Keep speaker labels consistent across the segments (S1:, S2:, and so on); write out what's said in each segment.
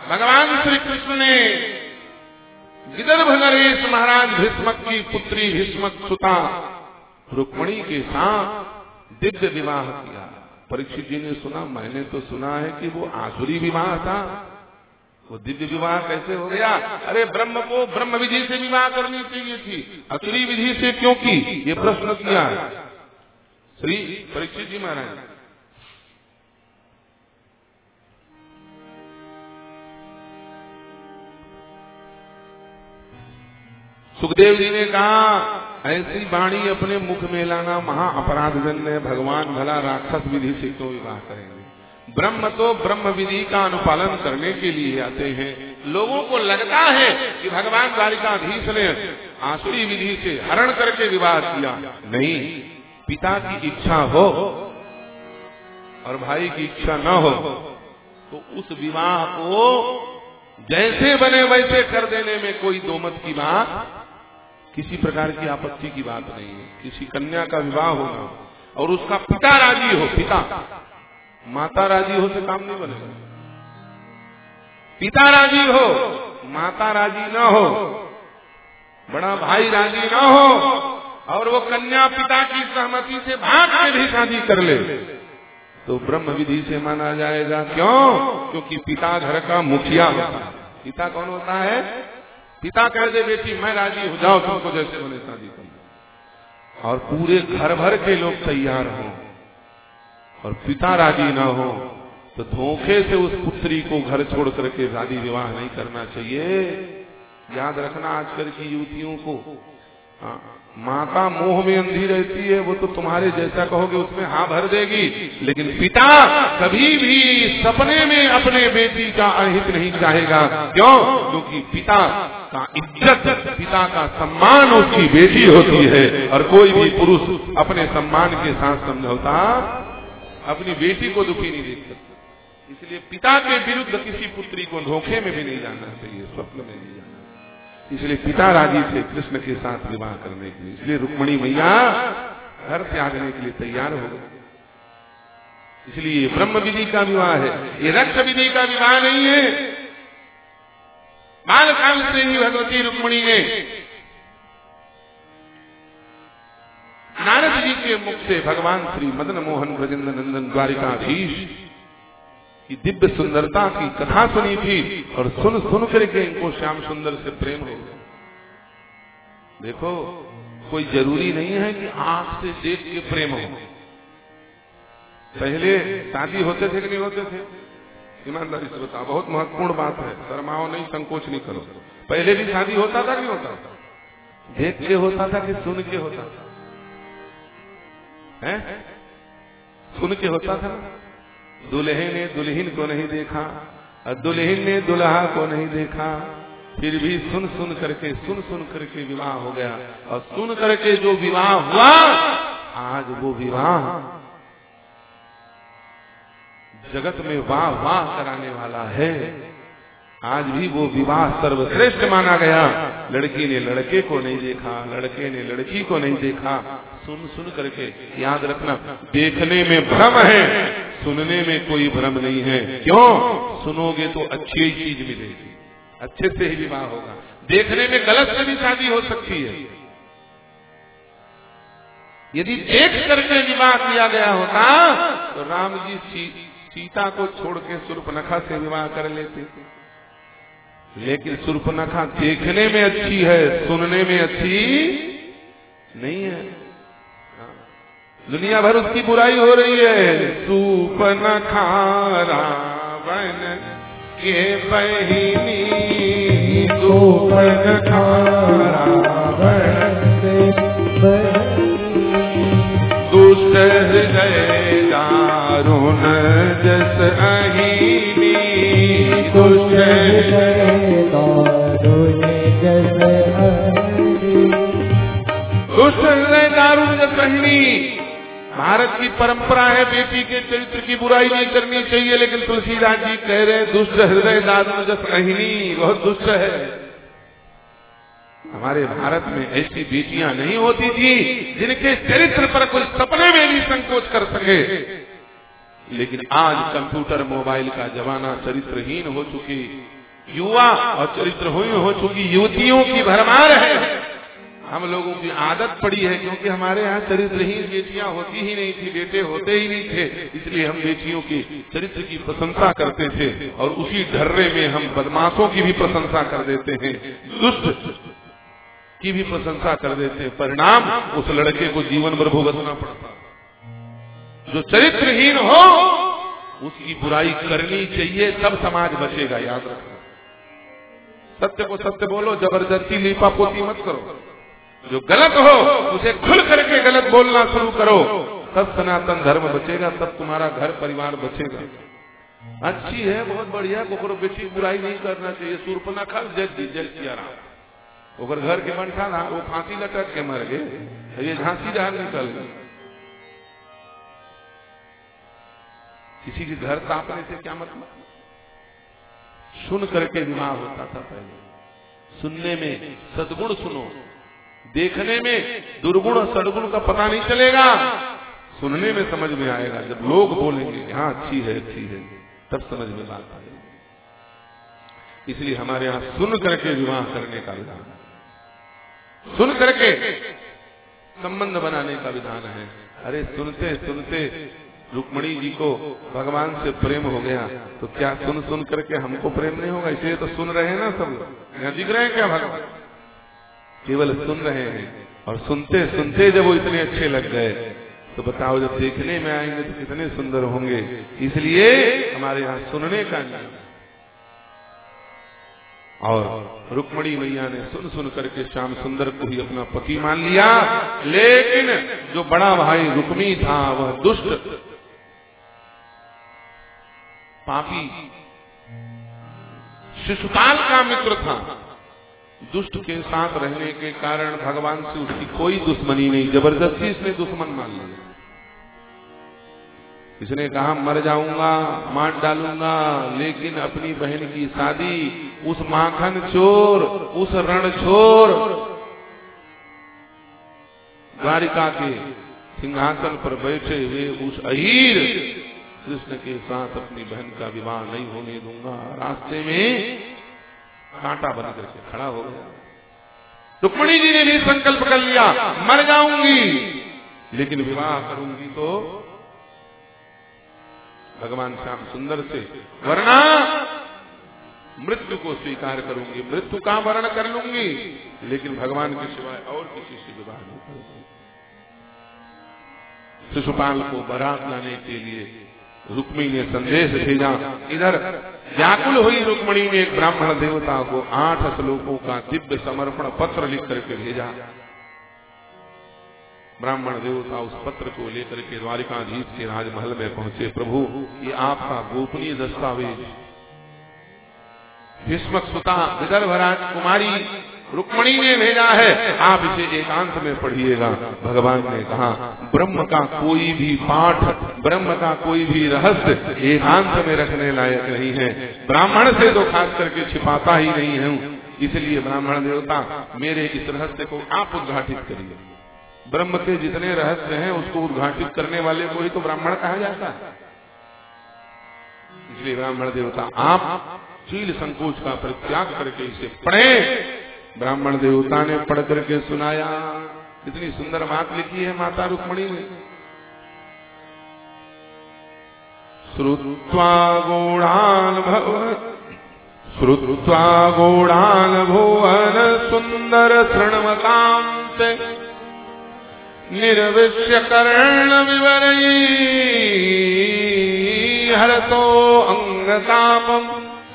S1: भगवान श्री कृष्ण ने विदर्भ नरेश महाराज भीष्मक की पुत्री भीष्मक सुता रुक्मिणी के साथ दिव्य विवाह किया। परीक्षित जी ने सुना, मैंने तो सुना है कि वो आसुरी विवाह था, वो दिव्य विवाह कैसे हो गया? अरे ब्रह्म को ब्रह्म विधि से विवाह करनी चाहिए थी, असुरी विधि से क्यों की? ये प्रश्न किया श्री परीक्षित जी महाराज। सुखदेव जी ने कहा, ऐसी वाणी अपने मुख में लाना महा अपराधजन्य है। भगवान भला राक्षस विधि से क्यों विवाह करेंगे? ब्रह्म तो ब्रह्म विधि का अनुपालन करने के लिए आते हैं। लोगों को लगता है कि भगवान द्वारिकाधीश ने आसुरी विधि से हरण करके विवाह किया। नहीं, पिता की इच्छा हो और भाई की इच्छा न हो तो उस विवाह को जैसे बने वैसे कर देने में कोई दोमत की बात, किसी प्रकार की आपत्ति की बात नहीं है। किसी कन्या का विवाह होना और उसका पिता राजी हो, पिता, माता राजी हो से काम नहीं बनेगा। पिता राजी हो, माता राजी न हो, बड़ा भाई राजी न हो और वो कन्या पिता की सहमति से भाग के भी शादी कर ले तो ब्रह्म विधि से माना जाएगा। क्यों? क्योंकि पिता घर का मुखिया होता है। पिता कौन होता है? पिता कह दे बेटी मैं राजी हो जाओ, तुमको जैसे बने शादी कर, और पूरे घर भर के लोग तैयार हों और पिता राजी ना हो तो धोखे से उस पुत्री को घर छोड़ करके शादी विवाह नहीं करना चाहिए। याद रखना, आजकल की युवतियों को माता मोह में अंधी रहती है, वो तो तुम्हारे जैसा कहोगे उसमें हाँ भर देगी, लेकिन पिता कभी भी सपने में अपने बेटी का अहित नहीं चाहेगा। क्यों? क्योंकि पिता का इज्जत, पिता का सम्मान उसकी बेटी होती है और कोई भी पुरुष अपने सम्मान के साथ समझौता अपनी बेटी को दुखी नहीं देख सकता। इसलिए पिता के विरुद्ध किसी पुत्री को धोखे में भी नहीं जाना चाहिए, स्वप्न में नहीं जाना। इसलिए पिता राजी थे कृष्ण के साथ विवाह करने के लिए। इसलिए रुक्मिणी मैया घर त्यागने के लिए तैयार हो गई। इसलिए ये ब्रह्म विधि का विवाह है, ये रक्त विधि का विवाह नहीं है। बालकाल से ही भगवती रुक्मिणी ने नारद जी के मुख से भगवान श्री मदन मोहन ब्रजेंद्र नंदन द्वारिकाधीश की दिव्य सुंदरता की कथा सुनी थी और सुन सुन करके इनको श्याम सुंदर से प्रेम हो गया। देखो, कोई जरूरी नहीं है कि आंख से देख के प्रेम हो। पहले शादी होते थे कि नहीं होते थे? ईमानदारी से बताओ, बहुत महत्वपूर्ण बात है, शर्माओ नहीं, संकोच नहीं करो। पहले भी शादी होता था कि नहीं होता था? देख के होता था कि सुन के होता था? हैं? सुन के होता था। दुल्हे ने दुल्हन को नहीं देखा और दुल्हन ने दुल्हा को नहीं देखा, फिर भी सुन सुन करके विवाह हो गया। और सुन करके जो विवाह हुआ, आज वो विवाह जगत में वाह वाह कराने वाला है। आज भी वो विवाह सर्वश्रेष्ठ माना गया। लड़की ने लड़के को नहीं देखा, लड़के ने लड़की को नहीं देखा, सुन सुन करके। याद रखना, देखने में भ्रम है, सुनने में कोई भ्रम नहीं है। क्यों? सुनोगे तो अच्छी ही चीज मिलेगी, अच्छे से ही विवाह होगा। देखने में गलत से भी शादी हो सकती है। यदि देख करके विवाह किया गया होता तो राम जी सीता को छोड़ के शूर्पणखा से विवाह कर लेते। लेकिन शूर्पणखा देखने में अच्छी है, सुनने में अच्छी नहीं है। दुनिया भर उसकी बुराई हो रही है। शूर्पणखा रावण के बहिनी, शूर्पणखा रावण के बहिनी, दुष्ट हृदय दारुण जस अहिनी, दुष्ट हृदय दारुण जस अहिनी, दुष्ट हृदय दारुण जस अहिनी। भारत की परंपरा है बेटी के चरित्र की बुराई नहीं करनी चाहिए, लेकिन तुलसीदास जी कह रहे दुष्ट हृदय दारुण जस अहिनी, बहुत दुष्ट है। हमारे भारत में ऐसी बेटियां नहीं होती थी जिनके चरित्र पर कोई सपने में भी संकोच कर सके। लेकिन आज कंप्यूटर मोबाइल का जमाना, चरित्रहीन हो चुकी युवा और चरित्रहीन हो चुकी युवतियों की भरमार है। हम लोगों की आदत पड़ी है, क्योंकि हमारे यहाँ चरित्रहीन बेटियां होती ही नहीं थी, बेटे होते ही नहीं थे, इसलिए हम बेटियों की चरित्र की प्रशंसा करते थे और उसी ढर्रे में हम बदमाशों की भी प्रशंसा कर देते हैं, दुष्ट की भी प्रशंसा कर देते हैं। परिणाम उस लड़के को जीवन भर भुगतना पड़ता। जो चरित्रहीन हो उसकी बुराई करनी चाहिए, तब समाज बचेगा। याद रखना, सत्य को सत्य बोलो, जबरदस्ती लीपापोती मत करो। जो गलत हो उसे खुल करके गलत बोलना शुरू करो, तब सनातन धर्म बचेगा, तब तुम्हारा घर परिवार बचेगा। अच्छी है, बहुत बढ़िया, कोकरो बेटी बुराई नहीं करना चाहिए। शूर्पणखा जज किया रहा, ओकर घर के बनठा था, वो फांसी लटक के मर गए, ये झांसी जहां निकल गई। किसी के घर तापने से क्या मतलब? सुन करके विवाह होता था पहले। सुनने में सद्गुण सुनो, देखने में दुर्गुण और सद्गुण का पता नहीं चलेगा, सुनने में समझ में आएगा। जब लोग बोलेंगे हाँ अच्छी है, तब समझ में बात आएगी। इसलिए हमारे यहाँ सुन करके विवाह करने का विधान है, सुन करके संबंध बनाने का विधान है। अरे सुनते सुनते रुक्मणी जी को भगवान से प्रेम हो गया, तो क्या सुन सुन करके हमको प्रेम नहीं होगा? इसलिए तो सुन रहे हैं ना, सब यहाँ दिख रहे हैं क्या? भगवान केवल सुन रहे हैं, और सुनते सुनते जब वो इतने अच्छे लग गए, तो बताओ जब देखने में आएंगे तो कितने सुंदर होंगे। इसलिए हमारे यहाँ सुनने का नियम। और रुक्मणी मैया ने सुन सुन करके श्याम सुंदर को ही अपना पति मान लिया। लेकिन जो बड़ा भाई रुक्मी था वह दुष्ट पापी शिशुपाल का मित्र था। दुष्ट के साथ रहने के कारण भगवान से उसकी कोई दुश्मनी नहीं, जबरदस्ती इसने दुश्मन मान लिया। इसने कहा मर जाऊंगा, मार डालूंगा, लेकिन अपनी बहन की शादी उस माखन चोर, उस रण छोर, द्वारिका के सिंहासन पर बैठे हुए उस अहीर कृष्ण के साथ अपनी बहन का विवाह नहीं होने दूंगा। रास्ते में कांटा बन करके खड़ा हो गया। रुक्मणी जी ने भी संकल्प कर लिया, मर जाऊंगी लेकिन विवाह करूंगी तो भगवान श्याम सुंदर से, वरना मृत्यु को स्वीकार करूंगी। मृत्यु का वर्ण कर लूंगी, लेकिन भगवान के सिवाय और किसी से विवाह नहीं करूंगी। शिशुपाल को बारात लाने के लिए रुक्मिणी ने संदेश भेजा। इधर व्याकुल हुई रुक्मिणी ने एक ब्राह्मण देवता को 8 श्लोकों का दिव्य समर्पण पत्र लिख करके भेजा। ब्राह्मण देवता उस पत्र को लेकर के द्वारिकाधीश के राजमहल में पहुंचे। प्रभु, ये आपका गोपनीय दस्तावेज भीष्मक सुता विदर्भ राजकुमारी रुक्मिणी ने भेजा है, आप इसे एकांत में पढ़िएगा। भगवान ने कहा, ब्रह्म का कोई भी पाठ, ब्रह्म का कोई भी रहस्य एकांत में रखने लायक नहीं है। ब्राह्मण से तो खास करके छिपाता ही नहीं हूँ, इसलिए ब्राह्मण देवता मेरे इस रहस्य को आप उद्घाटित करिए। ब्रह्म के जितने रहस्य हैं उसको उद्घाटित करने वाले को ही तो ब्राह्मण कहा जाता है। इसलिए ब्राह्मण देवता आप चील संकोच का परित्याग करके इसे पढ़े। ब्राह्मण देवता ने पढ़ करके सुनाया। इतनी सुंदर बात लिखी है माता रुक्मिणी ने। श्रुत्वा गौड़ान भुवन सुंदर शृण्वतां निर्विश्य कर्ण विवरयी हरतो अंगतापम्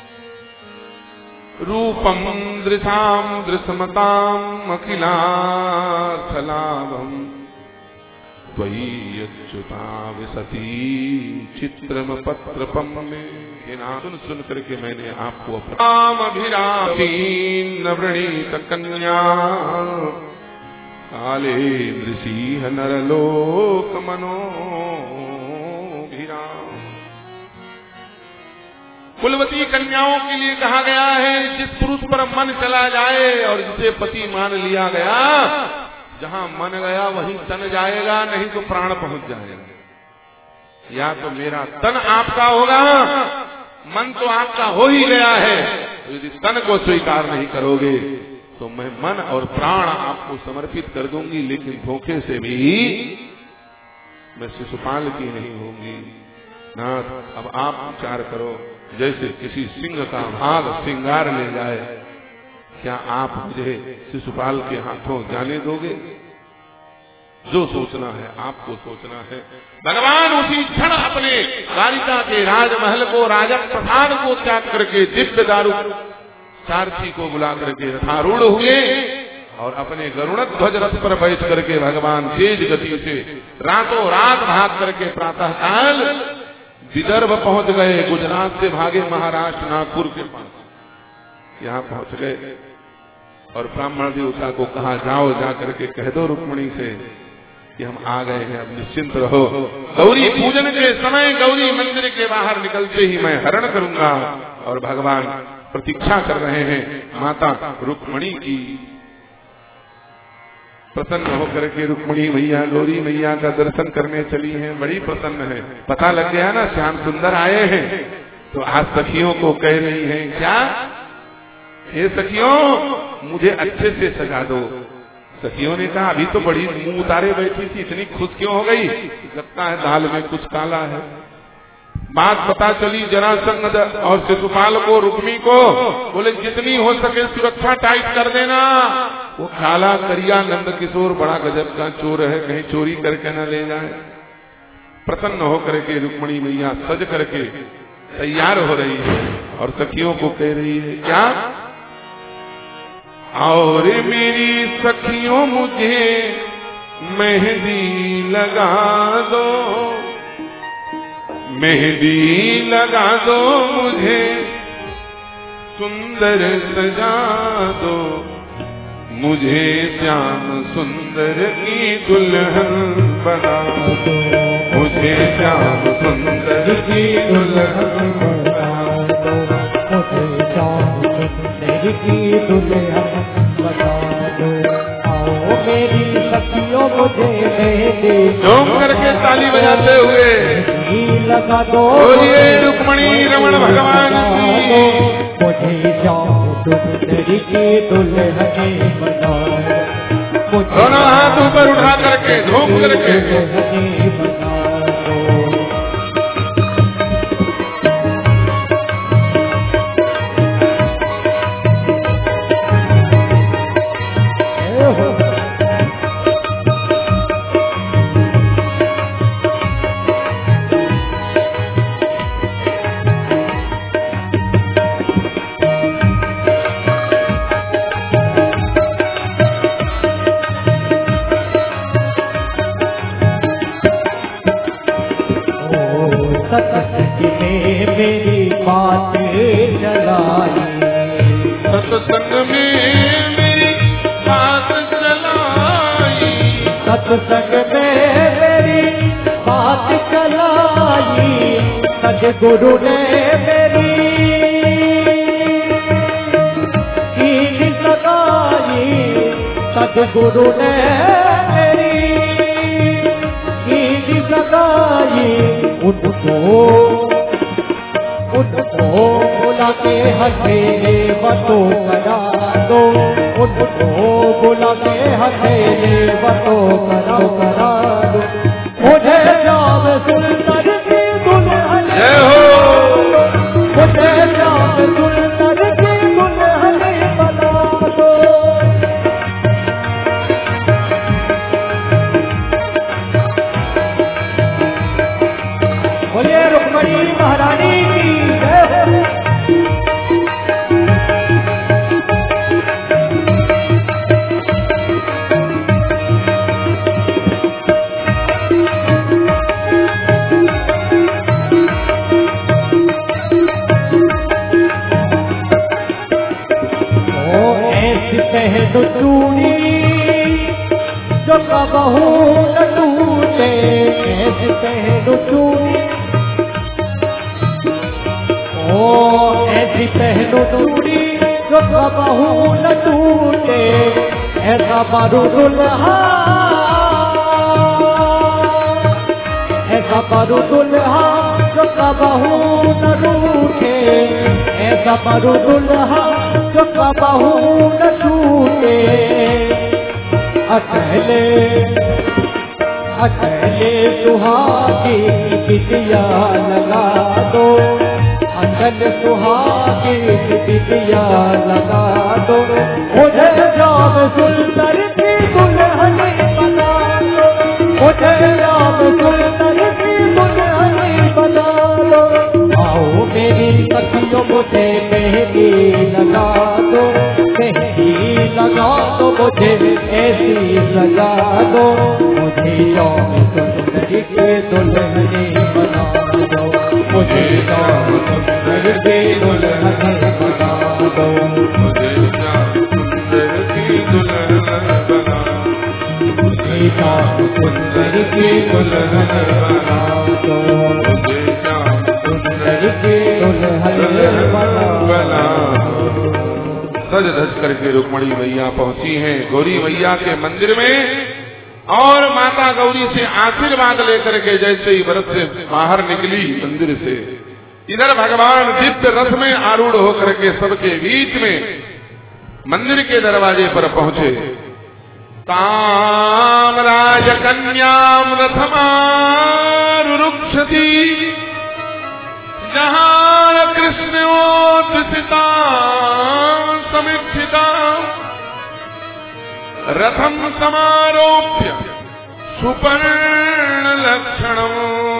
S1: रूपम दृशाम दृश्मताम अखिलार्थलाभम त्वय्यच्युता विसती चित्रम पत्रपम में। सुन सुन करके मैंने आपको अपना वृणीत कन्या काले दृशीह नरलोक मनोभिराम। कुलवती कन्याओं के लिए कहा गया है, जिस पुरुष पर मन चला जाए और जिसे पति मान लिया गया, जहां मन गया वहीं तन जाएगा, नहीं तो प्राण पहुंच जाएगा। या तो मेरा तन आपका होगा, मन तो आपका हो ही गया है, तो यदि तन को स्वीकार नहीं करोगे तो मैं मन और प्राण आपको समर्पित कर दूंगी, लेकिन धोखे से भी मैं शिशुपाल की नहीं होंगी। नाथ, अब आप विचार करो, जैसे किसी सिंह का भाग श्रृंगार ले जाए, क्या आप मुझे शिशुपाल के हाथों जाने दोगे? जो सोचना है आपको सोचना है। भगवान उसी क्षण अपने द्वारिका के राजमहल को, राजक प्रसाद को त्याग करके दिव्य दारू सारथी को बुला करके रथारूढ़ हुए और अपने गरुड़ ध्वज रथ पर बैठ करके भगवान तेज गति से रातों रात भाग करके प्रातः काल विदर्भ पहुंच गए। गुजरात से भागे महाराष्ट्र नागपुर के पास यहाँ पहुंच गए और ब्राह्मण देवता को कहा, जाओ जा करके कह दो रुक्मिणी से कि हम आ गए हैं, अब निश्चिंत रहो। गौरी पूजन के समय गौरी मंदिर के बाहर निकलते ही मैं हरण करूंगा। और भगवान प्रतीक्षा कर रहे हैं माता रुक्मिणी की। प्रसन्न होकर के रुक्मिणी मैया गौरी मैया का दर्शन करने चली हैं, बड़ी प्रसन्न है। पता लग गया ना श्याम सुंदर आए हैं, तो आज सखियों को कह रही हैं, क्या हे सखियों मुझे अच्छे से सजा दो। सखियों ने कहा, अभी तो बड़ी मुंह उतारे बैठी थी, इतनी खुश क्यों हो गई? लगता है दाल में कुछ काला है। बात पता चली जरासंध और शिशुपाल को, रुक्मी को, बोले जितनी हो सके सुरक्षा टाइट कर देना। वो काला करिया नंद किशोर बड़ा गजब का चोर है, कहीं चोरी करके न ले जाए। प्रसन्न होकर के रुक्मिणी मैया सज करके तैयार हो रही है और सखियों को कह रही है, क्या और मेरी सखियों मुझे मेहंदी लगा दो, मेहंदी लगा दो मुझे सुंदर सजा दो, मुझे श्याम सुंदर की दुल्हन बना दो, मुझे श्याम सुंदर की दुल्हन बना दो, मुझे श्याम सुंदर की दुल्हन बना दो। आओ मेरी सखियों मुझे मेहंदी झूम करके ताली बजाते हुए लगा दो, बोलिए रुक्मिणी रमण भगवान की। मुझे श्याम सुंदर की दुल्हन बना दो, दोनों हाथ ऊपर उठा करके झूम करके बना दो। सत्संग में मेरी बात चलाई, सत्संग में मेरी बात चलाई, सद्गुरु ने मेरी कीर्ति सगाई, सद्गुरु ने मेरी कीर्ति सगाई। उनको बुला के हथेली बतो करा दो, उनको बुला के हथेली बतो करा दो, मुझे श्याम सुंदर की दुल्हन, मुझे श्याम सुंदर की दुल्हन बना दो। बोलिए रुक्मिणी महारानी की जय हो। पहनो चूड़ी जो कबहू न टूटे, ऐसी पहनो चूड़ी, ओ ऐसी पहनो चूड़ी जो कबहू न टूटे, ऐसा मारू दुल्हा, ऐसा मारू दुल्हा
S2: जो कबहू न रूठे, ऐसा मरु दुल्हा जो कबहू न छूटे। अकेले अकेले सुहागी बिटिया लगा दो, अकेले सुहागी बिटिया लगा दो, मुझे राम सुंदर की दुल्हन बना दो, मुझे राम सुंदर की दुल्हन बना दो। आओ मेरी सखियों मुझे मेहंदी लगा दो, मेहंदी लगा दो मुझे ऐसी लगा दो, मुझे राम सुंदर की दुल्हन बना दो, मुझे राम सुंदर की दुल्हन बना दो,
S1: मुझे श्याम सुंदर की दुल्हन बना,
S2: मुझे राम सुंदर की दुल्हन बना दो,
S1: मुझे श्याम
S2: सुंदर की दुल्हन बना।
S1: सज धज करके रुक्मणी मैया पहुंची हैं गौरी मैया के मंदिर में, और माता गौरी से आशीर्वाद लेकर के जैसे ही व्रत से बाहर निकली मंदिर से, इधर भगवान दिव्य रथ में आरूढ़ होकर के सबके बीच में मंदिर के दरवाजे पर पहुंचे। ताम राज कन्याम रथमारुरुक्षति, जहाँ कृष्णोत्सिता समीक्षिता, रथम समारोप्य सुपर्ण लक्षणम,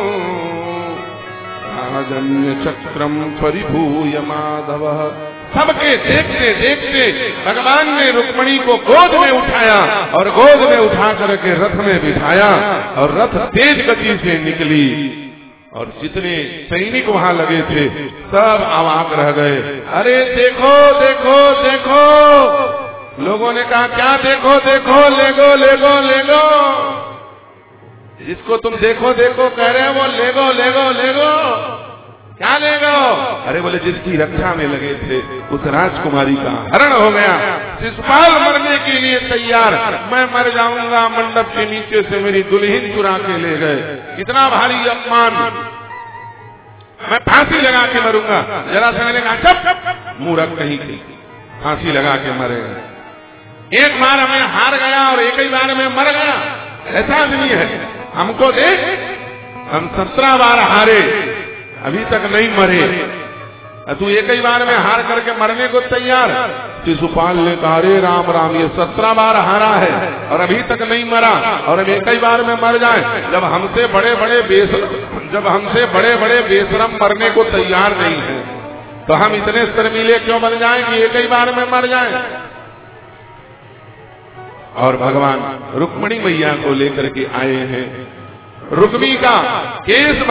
S1: राजन्य चक्रम परिभूय माधव। सबके देखते देखते भगवान ने रुक्मणी को गोद में उठाया और गोद में उठा करके रथ में बिठाया, और रथ तेज गति से निकली, और जितने सैनिक वहां लगे थे सब अवाक रह गए। अरे देखो देखो देखो, लोगों ने कहा क्या देखो देखो, लेगो लेगो लेगो, जिसको तुम देखो देखो कह रहे हो वो लेगो लेगो लेगो, क्या लेगो? अरे बोले जिसकी रक्षा में लगे थे उस राजकुमारी का हरण हो गया, शिशुपाल मरने के लिए तैयार, मैं मर जाऊंगा, मंडप के नीचे से मेरी दुल्हन चुरा के ले गए, इतना भारी अपमान, मैं फांसी लगा के मरूंगा। जरासंध ने कहा चुप, मूर्ख कहीं की, फांसी लगा के मरेगा, एक बार हमें हार गया और एक ही बार में मर गया, ऐसा नहीं है, हमको देख, हम 17 बार हारे अभी तक नहीं मरे, तू एक ही बार में हार करके मरने को तैयार। शिशुपाल ने कहा अरे राम राम, ये 17 बार हारा है और अभी तक नहीं मरा, और अब एक ही बार में मर जाए, जब हमसे बड़े बड़े बेशरम मरने को तैयार नहीं है, तो हम इतने शर्मीले क्यों बन जाएं कि एक ही बार में मर जाएं। और भगवान रुक्मणी मैया को लेकर के आए हैं, रुक्मी का केस